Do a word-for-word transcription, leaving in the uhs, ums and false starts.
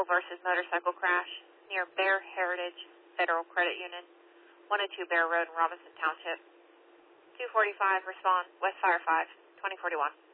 versus motorcycle crash near Bear Heritage Federal Credit Union, one oh two Bear Road in Robinson Township. two forty-five, respond, West Fire five, twenty forty-one.